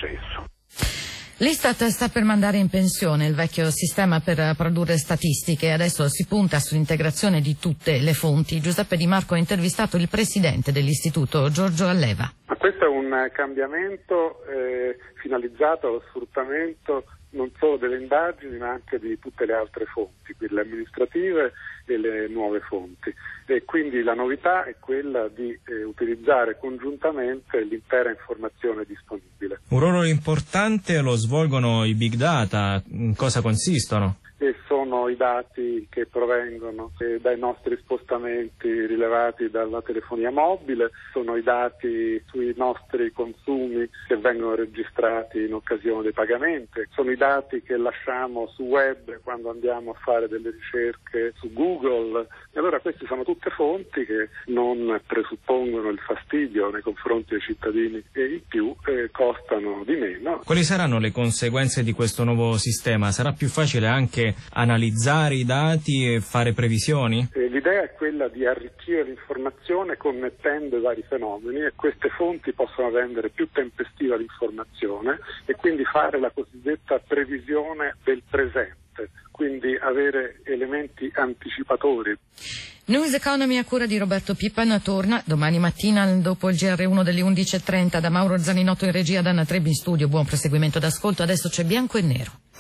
successo. L'Istat sta per mandare in pensione il vecchio sistema per produrre statistiche. Adesso si punta sull'integrazione di tutte le fonti. Giuseppe Di Marco ha intervistato il presidente dell'istituto, Giorgio Alleva. Ma questo è un cambiamento finalizzato allo sfruttamento non solo delle indagini ma anche di tutte le altre fonti, quelle amministrative e le nuove fonti. E quindi la novità è quella di utilizzare congiuntamente l'intera informazione disponibile. Un ruolo importante lo svolgono i big data. In cosa consistono? E sono i dati che provengono dai nostri spostamenti rilevati dalla telefonia mobile, sono i dati sui nostri consumi che vengono registrati in occasione dei pagamenti, sono i dati che lasciamo su web quando andiamo a fare delle ricerche su Google. E allora queste sono tutte fonti che non presuppongono il fastidio nei confronti dei cittadini e in più costano di meno. Quali saranno le conseguenze di questo nuovo sistema? Sarà più facile anche analizzare i dati e fare previsioni? L'idea è quella di arricchire l'informazione connettendo i vari fenomeni e queste fonti possono rendere più tempestiva l'informazione e quindi fare la cosiddetta previsione del presente, quindi avere elementi anticipatori. News Economy a cura di Roberto Pippan torna domani mattina dopo il GR1 delle 11.30 da Mauro Zaninotto in regia, da Anna Trebbi in studio. Buon proseguimento d'ascolto, adesso c'è Bianco e Nero.